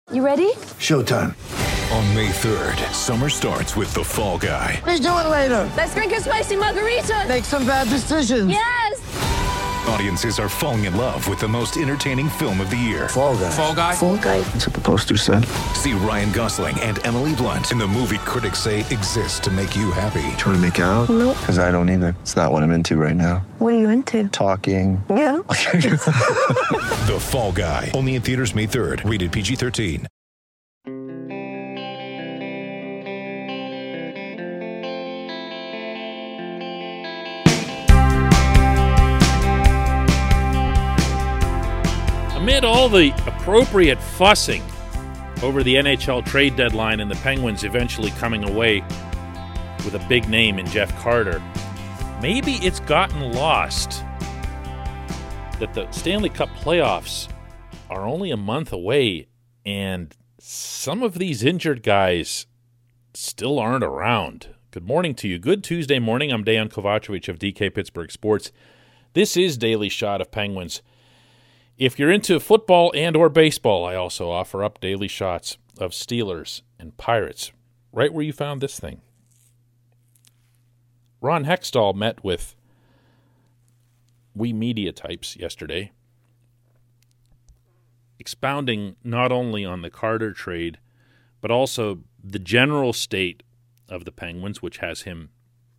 You ready? Showtime. On May 3rd, summer starts with The Fall Guy. Let's do it later. Let's drink a spicy margarita. Make some bad decisions. Yes! Audiences are falling in love with the most entertaining film of the year. Fall Guy. Fall Guy? Fall guy. That's what the poster said. See Ryan Gosling and Emily Blunt in the movie critics say exists to make you happy. Trying to make it out? Nope. Because I don't either. It's not what I'm into right now. What are you into? Talking. Yeah. The Fall Guy. Only in theaters May 3rd. Rated PG-13. Amid all the appropriate fussing over the NHL trade deadline and the Penguins eventually coming away with a big name in Jeff Carter, maybe it's gotten lost that the Stanley Cup playoffs are only a month away and some of these injured guys still aren't around. Good morning to you. Good Tuesday morning. I'm Dejan Kovacevic of DK Pittsburgh Sports. This is Daily Shot of Penguins. If you're into football and or baseball, I also offer up daily shots of Steelers and Pirates, right where you found this thing. Ron Hextall met with we media types yesterday, expounding not only on the Carter trade, but also the general state of the Penguins, which has him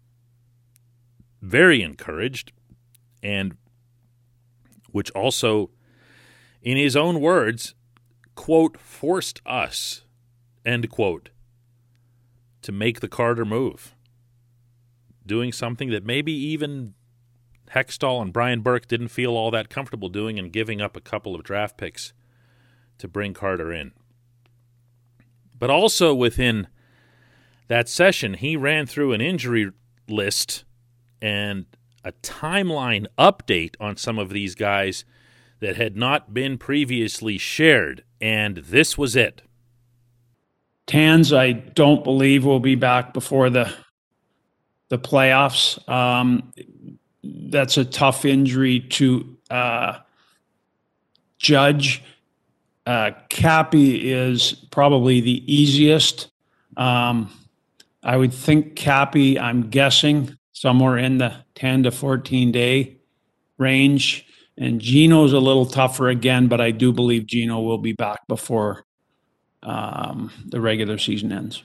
very encouraged, and which also, in his own words, quote, forced us, end quote, to make the Carter move. Doing something that maybe even Hextall and Brian Burke didn't feel all that comfortable doing, and giving up a couple of draft picks to bring Carter in. But also within that session, he ran through an injury list and a timeline update on some of these guys that had not been previously shared, and this was it. Tans, I don't believe will be back before the playoffs. That's a tough injury to judge. Cappy is probably the easiest. I would think Cappy, I'm guessing, somewhere in the 10 to 14 day range. And Gino's a little tougher again, but I do believe Gino will be back before the regular season ends.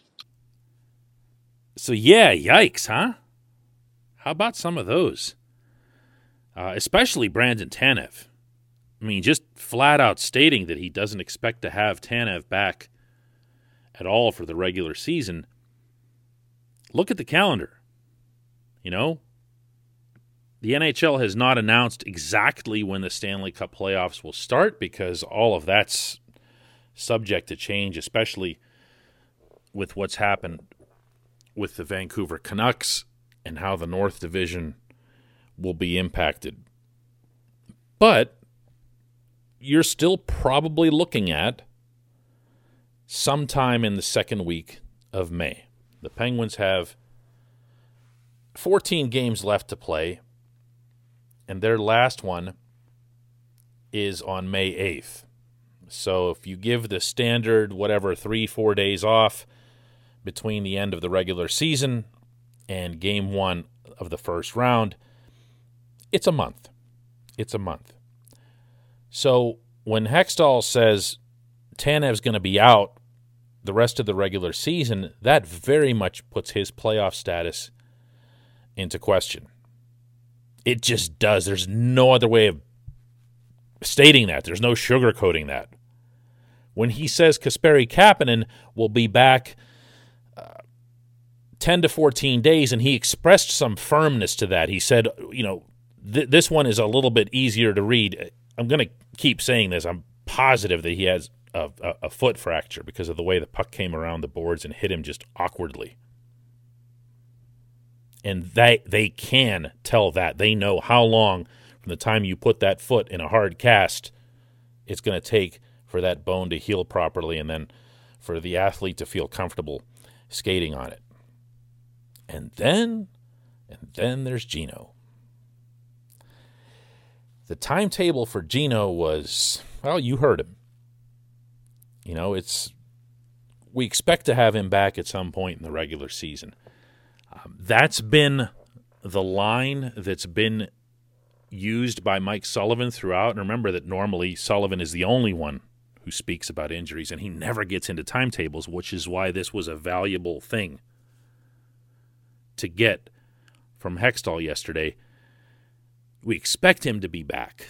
So yeah, yikes, huh? How about some of those? Especially Brandon Tanev. I mean, just flat out stating that he doesn't expect to have Tanev back at all for the regular season. Look at the calendar. You know, the NHL has not announced exactly when the Stanley Cup playoffs will start because all of that's subject to change, especially with what's happened with the Vancouver Canucks and how the North Division will be impacted. But you're still probably looking at sometime in the second week of May. The Penguins have 14 games left to play, and their last one is on May 8th. So if you give the standard, 3-4 days off between the end of the regular season and game one of the first round, it's a month. It's a month. So when Hextall says Tanev's going to be out the rest of the regular season, that very much puts his playoff status into question. It just does. There's no other way of stating that. There's no sugarcoating that. When he says Kasperi Kapanen will be back 10 to 14 days, and he expressed some firmness to that. He said, this one is a little bit easier to read. I'm going to keep saying this. I'm positive that he has a foot fracture because of the way the puck came around the boards and hit him just awkwardly. And they can tell that. They know how long from the time you put that foot in a hard cast it's going to take for that bone to heal properly and then for the athlete to feel comfortable skating on it. And then there's Gino. The timetable for Gino was, well, you heard him. we expect to have him back at some point in the regular season. That's been the line that's been used by Mike Sullivan throughout. And remember that normally Sullivan is the only one who speaks about injuries, and he never gets into timetables, which is why this was a valuable thing to get from Hextall yesterday. We expect him to be back.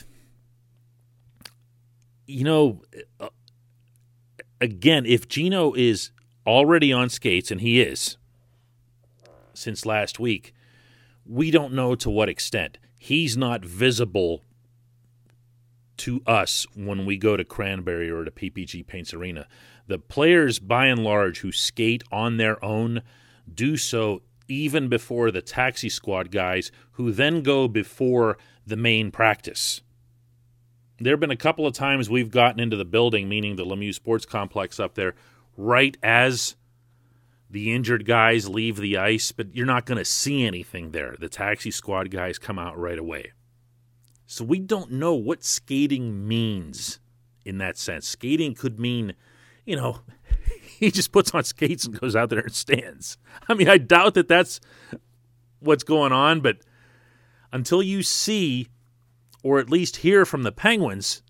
Again, if Gino is already on skates, and he is since last week, we don't know to what extent. He's not visible to us when we go to Cranberry or to PPG Paints Arena. The players, by and large, who skate on their own do so even before the taxi squad guys, who then go before the main practice. There have been a couple of times we've gotten into the building, meaning the Lemieux Sports Complex up there, right as the injured guys leave the ice, but you're not going to see anything there. The taxi squad guys come out right away. So we don't know what skating means in that sense. Skating could mean, he just puts on skates and goes out there and stands. I mean, I doubt that that's what's going on, but until you see or at least hear from the Penguins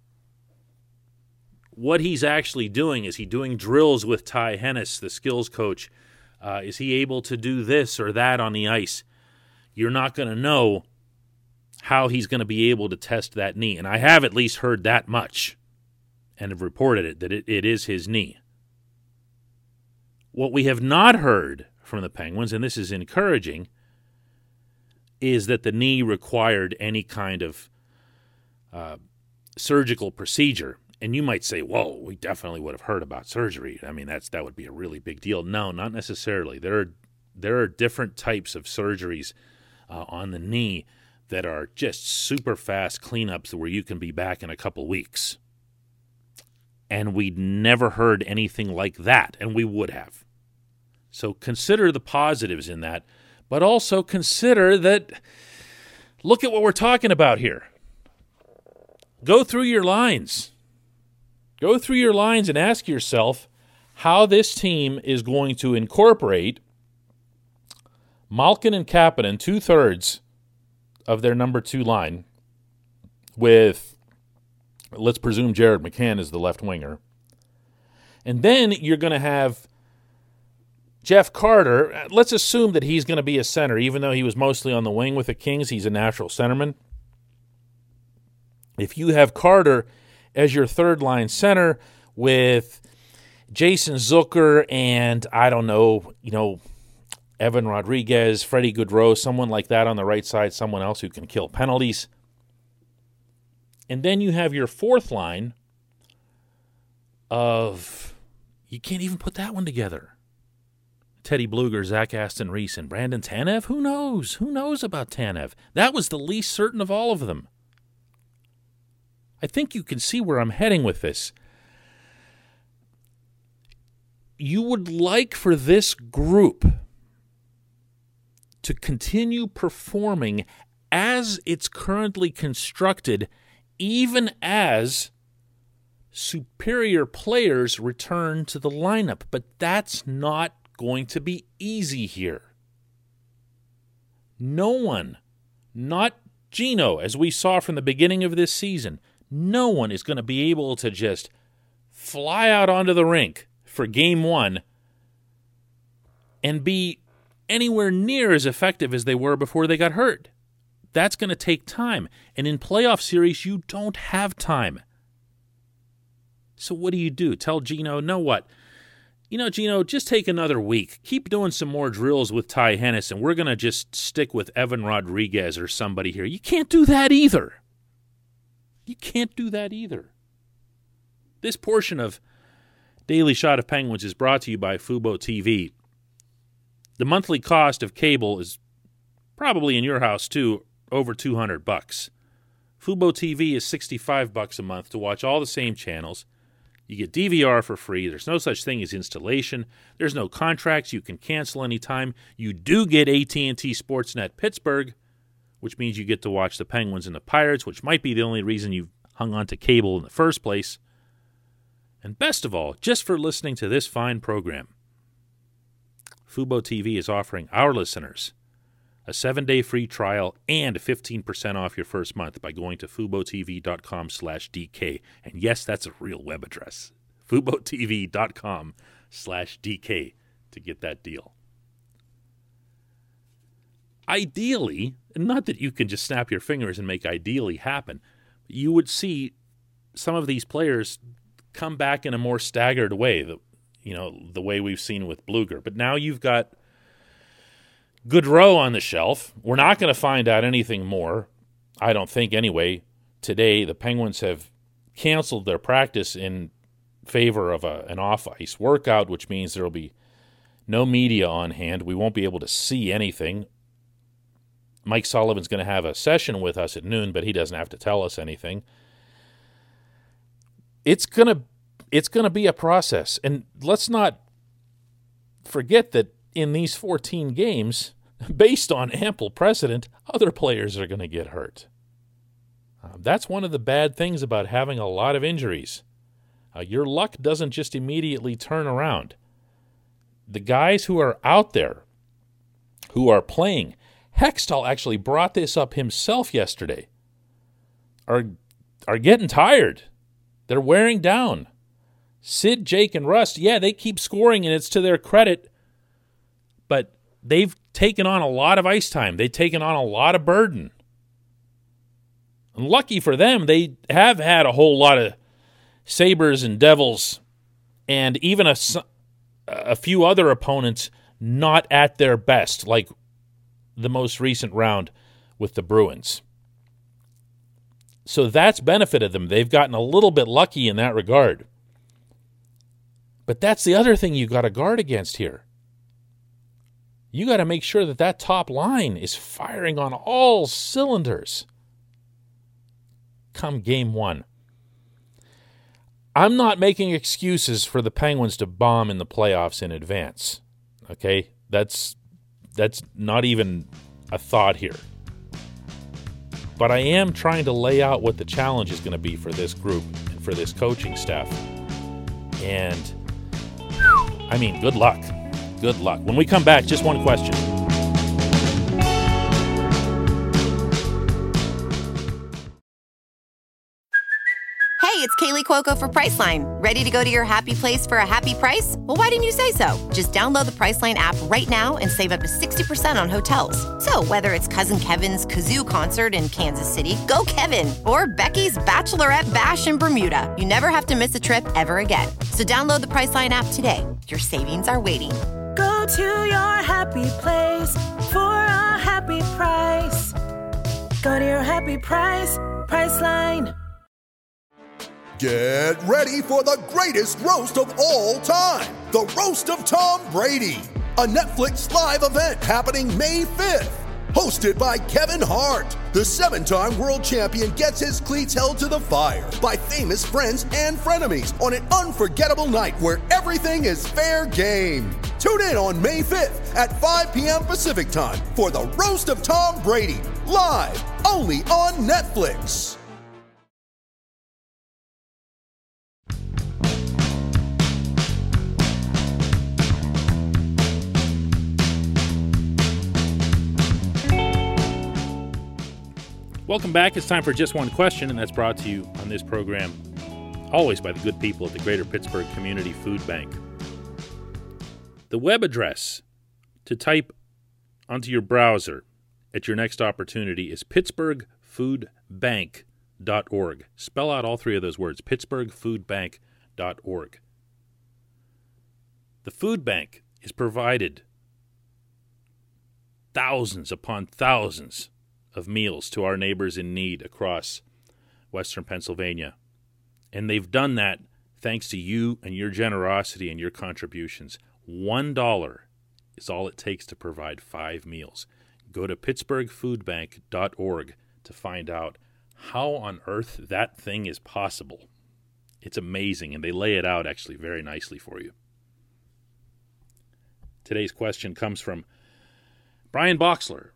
what he's actually doing. Is he doing drills with Ty Hennis, the skills coach? Is he able to do this or that on the ice? You're not going to know how he's going to be able to test that knee. And I have at least heard that much and have reported it, that it is his knee. What we have not heard from the Penguins, and this is encouraging, is that the knee required any kind of surgical procedure. And you might say, whoa, we definitely would have heard about surgery. I mean, that would be a really big deal. No, not necessarily. There are different types of surgeries on the knee that are just super fast cleanups where you can be back in a couple weeks. And we'd never heard anything like that, and we would have. So consider the positives in that, but also consider that, look at what we're talking about here. Go through your lines. Go through your lines and ask yourself how this team is going to incorporate Malkin and Kapanen, 2/3 of their number 2 line, with, let's presume, Jared McCann is the left winger. And then you're going to have Jeff Carter. Let's assume that he's going to be a center, even though he was mostly on the wing with the Kings. He's a natural centerman. If you have Carter as your third-line center with Jason Zucker and, I don't know, Evan Rodriguez, Freddie Gaudreau, someone like that on the right side, someone else who can kill penalties. And then you have your fourth line of, you can't even put that one together. Teddy Bluger, Zach Aston Reese, and Brandon Tanev? Who knows? Who knows about Tanev? That was the least certain of all of them. I think you can see where I'm heading with this. You would like for this group to continue performing as it's currently constructed, even as superior players return to the lineup. But that's not going to be easy here. No one, not Gino, as we saw from the beginning of this season, no one is going to be able to just fly out onto the rink for game 1 and be anywhere near as effective as they were before they got hurt. That's going to take time. And in playoff series, you don't have time. So what do? Tell Gino, know what? Gino, just take another week. Keep doing some more drills with Ty Hennis, and we're going to just stick with Evan Rodriguez or somebody here. You can't do that either. You can't do that either. This portion of Daily Shot of Penguins is brought to you by Fubo TV. The monthly cost of cable is probably in your house too, over $200. Fubo TV is $65 a month to watch all the same channels. You get DVR for free. There's no such thing as installation. There's no contracts. You can cancel anytime. You do get AT&T Sportsnet Pittsburgh, which means you get to watch the Penguins and the Pirates, which might be the only reason you've hung on to cable in the first place. And best of all, just for listening to this fine program, Fubo TV is offering our listeners a 7-day free trial and 15% off your first month by going to FuboTV.com/DK. And yes, that's a real web address. FuboTV.com/DK to get that deal. Ideally, and not that you can just snap your fingers and make ideally happen, you would see some of these players come back in a more staggered way, the way we've seen with Bluger. But now you've got Goodrow on the shelf. We're not going to find out anything more, I don't think anyway. Today, the Penguins have canceled their practice in favor of an off-ice workout, which means there will be no media on hand. We won't be able to see anything. Mike Sullivan's going to have a session with us at noon, but he doesn't have to tell us anything. It's going to be a process. And let's not forget that in these 14 games, based on ample precedent, other players are going to get hurt. That's one of the bad things about having a lot of injuries. Your luck doesn't just immediately turn around. The guys who are out there, who are playing, Hextall actually brought this up himself yesterday, are getting tired. They're wearing down. Sid, Jake, and Rust, yeah, they keep scoring, and it's to their credit, but they've taken on a lot of ice time. They've taken on a lot of burden. And lucky for them, they have had a whole lot of Sabres and Devils and even a few other opponents not at their best, like the most recent round with the Bruins. So that's benefited them. They've gotten a little bit lucky in that regard. But that's the other thing you got to guard against here. You got to make sure that top line is firing on all cylinders come game one. I'm not making excuses for the Penguins to bomb in the playoffs in advance. Okay? That's not even a thought here. But I am trying to lay out what the challenge is going to be for this group and for this coaching staff. And, I mean, good luck. Good luck. When we come back, just one question. Hey, it's Kaylee Cuoco for Priceline. Ready to go to your happy place for a happy price? Well, why didn't you say so? Just download the Priceline app right now and save up to 60% on hotels. So whether it's Cousin Kevin's Kazoo Concert in Kansas City, go Kevin, or Becky's Bachelorette Bash in Bermuda, you never have to miss a trip ever again. So download the Priceline app today. Your savings are waiting. Go to your happy place for a happy price. Go to your happy price, Priceline. Get ready for the greatest roast of all time, the Roast of Tom Brady, a Netflix live event happening May 5th. Hosted by Kevin Hart, the 7-time world champion gets his cleats held to the fire by famous friends and frenemies on an unforgettable night where everything is fair game. Tune in on May 5th at 5 p.m. Pacific time for the Roast of Tom Brady, live only on Netflix. Welcome back. It's time for Just One Question, and that's brought to you on this program always by the good people at the Greater Pittsburgh Community Food Bank. The web address to type onto your browser at your next opportunity is pittsburghfoodbank.org. Spell out all three of those words, pittsburghfoodbank.org. The food bank is provided thousands upon thousands of meals to our neighbors in need across Western Pennsylvania. And they've done that thanks to you and your generosity and your contributions. $1 is all it takes to provide 5 meals. Go to pittsburghfoodbank.org to find out how on earth that thing is possible. It's amazing, and they lay it out actually very nicely for you. Today's question comes from Brian Boxler,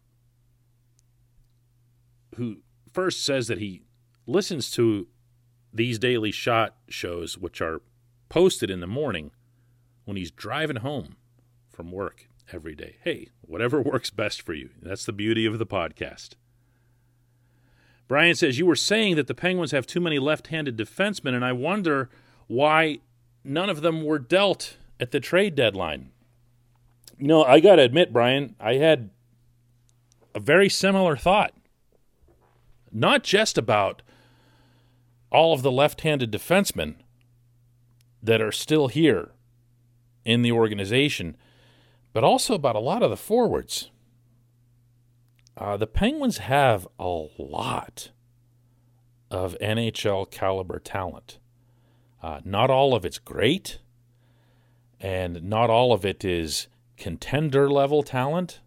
who first says that he listens to these Daily Shot shows, which are post it in the morning when he's driving home from work every day. Hey, whatever works best for you. That's the beauty of the podcast. Brian says, you were saying that the Penguins have too many left-handed defensemen, and I wonder why none of them were dealt at the trade deadline. You know, I got to admit, Brian, I had a very similar thought. Not just about all of the left-handed defensemen that are still here in the organization, but also about a lot of the forwards. The Penguins have a lot of NHL caliber talent. Not all of it's great, and not all of it is contender level talent,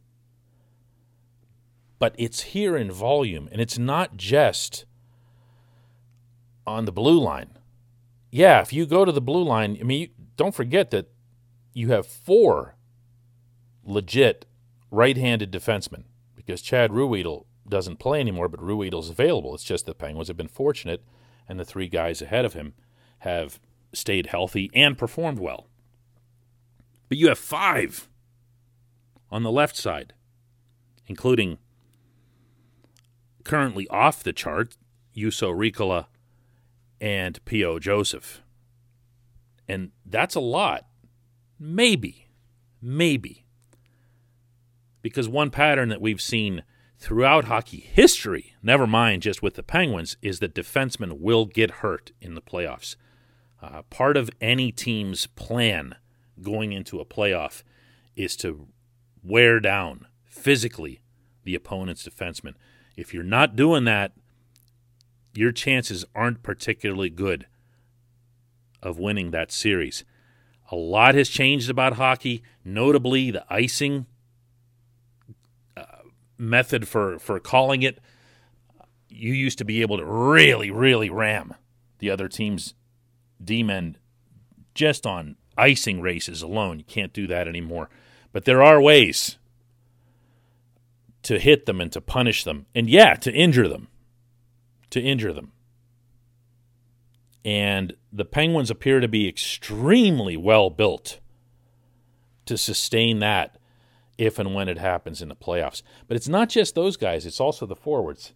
but it's here in volume, and it's not just on the blue line. Yeah, if you go to the blue line, I mean, don't forget that you have 4 legit right-handed defensemen, because Chad Ruhwedel doesn't play anymore, but Ruhwedel's available. It's just the Penguins have been fortunate, and the 3 guys ahead of him have stayed healthy and performed well. But you have 5 on the left side, including currently off the chart, Juuso Riikola and P.O. Joseph. And that's a lot. Maybe. Because one pattern that we've seen throughout hockey history, never mind just with the Penguins, is that defensemen will get hurt in the playoffs. Part of any team's plan going into a playoff is to wear down physically the opponent's defenseman. If you're not doing that, your chances aren't particularly good of winning that series. A lot has changed about hockey, notably the icing method for calling it. You used to be able to really, really ram the other team's D-men just on icing races alone. You can't do that anymore. But there are ways to hit them and to punish them. And yeah, to injure them. And the Penguins appear to be extremely well built to sustain that if and when it happens in the playoffs. But it's not just those guys, it's also the forwards.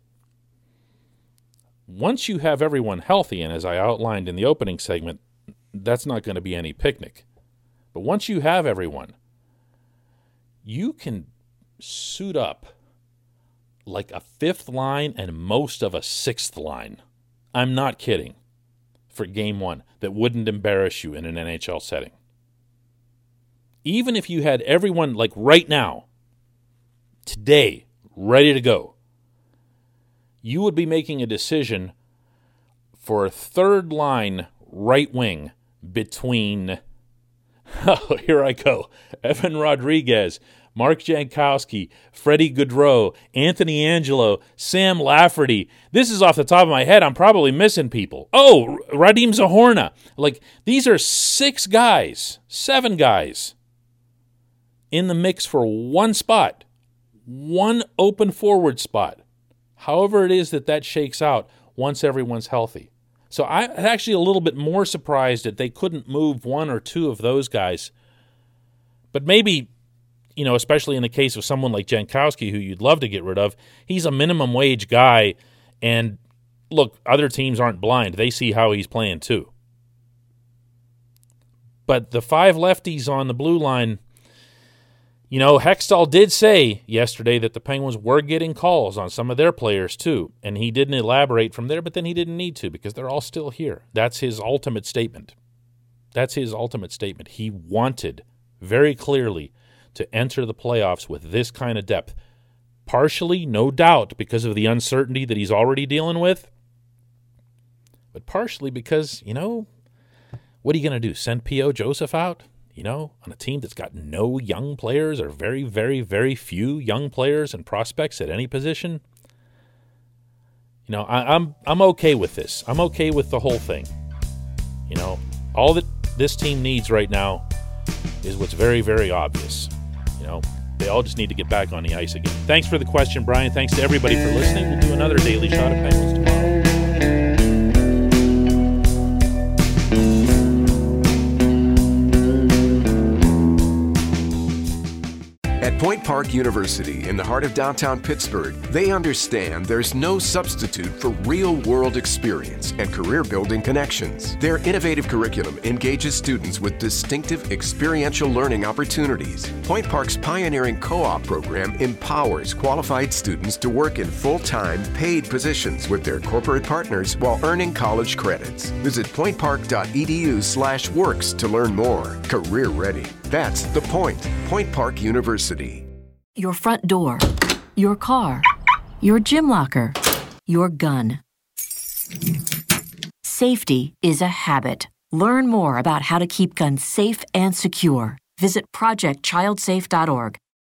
Once you have everyone healthy, and as I outlined in the opening segment, that's not going to be any picnic. But once you have everyone, you can suit up like a 5th line and most of a 6th line. I'm not kidding. For game 1, that wouldn't embarrass you in an NHL setting. Even if you had everyone, like right now, today, ready to go, you would be making a decision for a 3rd line right wing between, oh, here I go, Evan Rodriguez, Mark Jankowski, Freddie Gaudreau, Anthony Angelo, Sam Lafferty. This is off the top of my head. I'm probably missing people. Oh, Radim Zahorna. Like, these are 7 guys in the mix for one spot, one open forward spot. However it is that shakes out once everyone's healthy. So I'm actually a little bit more surprised that they couldn't move 1 or 2 of those guys. But maybe, you know, especially in the case of someone like Jankowski, who you'd love to get rid of, he's a minimum wage guy. And look, other teams aren't blind. They see how he's playing too. But the 5 lefties on the blue line, you know, Hextall did say yesterday that the Penguins were getting calls on some of their players too. And he didn't elaborate from there, but then he didn't need to because they're all still here. That's his ultimate statement. He wanted very clearly to enter the playoffs with this kind of depth. Partially, no doubt, because of the uncertainty that he's already dealing with, but partially because, you know, what are you going to do? Send P.O. Joseph out, you know, on a team that's got no young players or very, very, very few young players and prospects at any position? You know, I'm okay with this. I'm okay with the whole thing. You know, all that this team needs right now is what's very, very obvious. You know, they all just need to get back on the ice again. Thanks for the question, Brian. Thanks to everybody for listening. We'll do another Daily Shot of Penguins tomorrow. At Point Park University, in the heart of downtown Pittsburgh, they understand there's no substitute for real-world experience and career-building connections. Their innovative curriculum engages students with distinctive experiential learning opportunities. Point Park's pioneering co-op program empowers qualified students to work in full-time, paid positions with their corporate partners while earning college credits. Visit pointpark.edu/works to learn more. Career ready. That's the point. Point Park University. Your front door, your car, your gym locker, your gun. Safety is a habit. Learn more about how to keep guns safe and secure. Visit ProjectChildSafe.org.